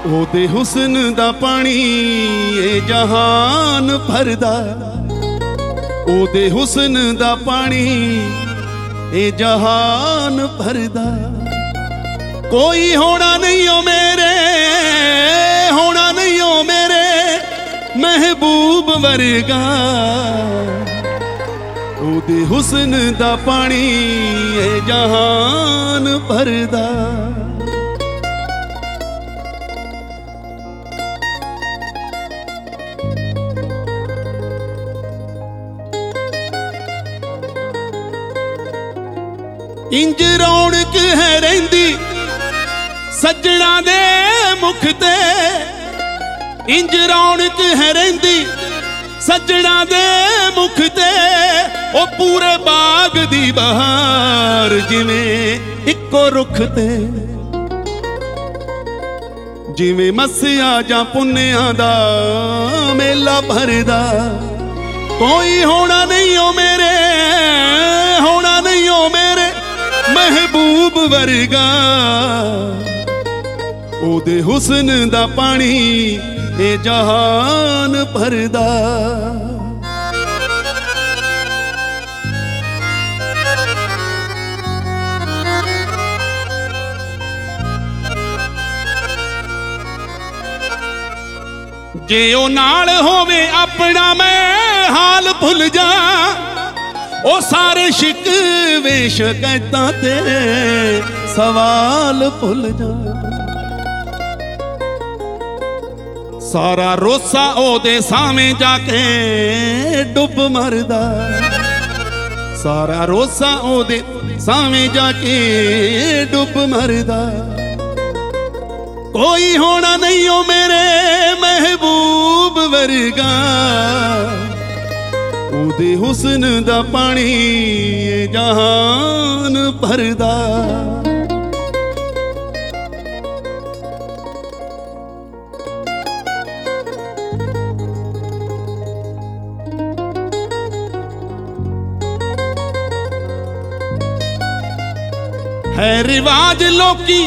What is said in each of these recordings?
ਉਹਦੇ ਹੁਸਨ ਦਾ ਪਾਣੀ ਇਹ ਜਹਾਨ ਭਰਦਾ, ਉਹਦੇ ਹੁਸਨ ਦਾ ਪਾਣੀ ਇਹ ਜਹਾਨ ਭਰਦਾ। ਕੋਈ ਹੋਣਾ ਨਹੀਂ ਓ ਮੇਰੇ, ਹੋਣਾ ਨਹੀਂ ਓ ਮੇਰੇ ਮਹਿਬੂਬ ਵਰਗਾ। ਉਹਦੇ ਹੁਸਨ ਦਾ ਪਾਣੀ ਇਹ ਜਹਾਨ ਭਰਦਾ। ਇੰਜ ਰੌਣਕ ਹੈ ਰਹਿੰਦੀ ਸੱਜਣਾ ਦੇ ਮੁਖ ਤੇ, ਇੰਜ ਰੌਣਕ ਹੈ ਰਹਿੰਦੀ ਸੱਜਣਾ ਦੇ ਮੁਖ ਤੇ। ਉਹ ਪੂਰੇ ਬਾਗ ਦੀ ਬਹਾਰ ਜਿਵੇਂ ਇੱਕੋ ਰੁੱਖ ਤੇ, ਜਿਵੇਂ ਮੱਸਿਆ ਜਾਂ ਪੁੰਨਿਆਂ ਦਾ ਮੇਲਾ ਭਰਦਾ। ਕੋਈ ਹੋਣਾ ਨਹੀਂ ਓ ਮੇਰੇ, ਹੋਣਾ ਨਹੀਂ ਓ ਮੇਰੇ ਮਹਿਬੂਬ ਵਰਗਾ। ਉਹਦੇ ਹੁਸਨ ਦਾ ਪਾਣੀ ਇਹ ਜਹਾਨ ਭਰਦਾ। ਜੇ ਉਹ ਨਾਲ ਹੋਵੇ ਆਪਣਾ ਮੈਂ ਹਾਲ ਭੁੱਲ ਜਾ। ਉਹ ਸਾਰੇ ਸ਼ਿਕਵੇ ਸ਼ਿਕਾਇਤਾਂ ਤੇ ਸਵਾਲ ਭੁੱਲ ਜਾ। ਸਾਰਾ ਰੋਸਾ ਉਹਦੇ ਸਾਹਵੇਂ ਜਾ ਕੇ ਡੁੱਬ ਮਰਦਾ। ਸਾਰਾ ਰੋਸਾ ਉਹਦੇ ਸਾਹਵੇਂ ਜਾ ਕੇ ਡੁੱਬ ਮਰਦਾ। ਕੋਈ ਹੋਣਾ ਨਹੀਂ ਓ ਮੇਰੇ ਮਹਿਬੂਬ ਵਰਗਾ। ਉਹਦੇ ਹੁਸਨ ਦਾ ਪਾਣੀ ਇਹ ਜਹਾਨ ਭਰਦਾ। ਹੈ ਰਿਵਾਜ ਲੋਕੀ,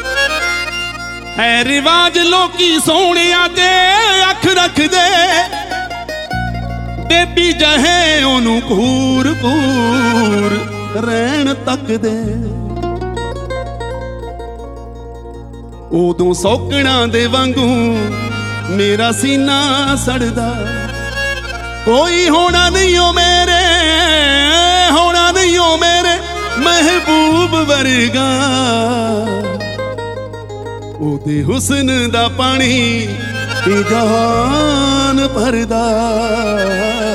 ਹੈ ਰਿਵਾਜ ਲੋਕੀ ਸੋਹਣਿਆਂ ਤੇ ਅੱਖ ਰੱਖਦੇ। ਬੇਬੀ ਜਹੇ ਉਹਨੂੰ ਘੂਰ ਘੂਰ ਰਹਿਣ ਤੱਕਦੇ। ਉਦੋਂ ਸੌਕਣਾ ਦੇ ਵਾਂਗੂ ਮੇਰਾ ਸੀਨਾ ਸੜਦਾ। ਕੋਈ ਹੋਣਾ ਨਹੀਂ ਓ ਮੇਰੇ, ਹੋਣਾ ਨਹੀਂ ਓ ਮੇਰੇ ਮਹਿਬੂਬ ਵਰਗਾ। ਉਹਦੇ ਹੁਸਨ ਦਾ ਪਾਣੀ ਇਹ ਜਹਾਨ ਭਰਦਾ।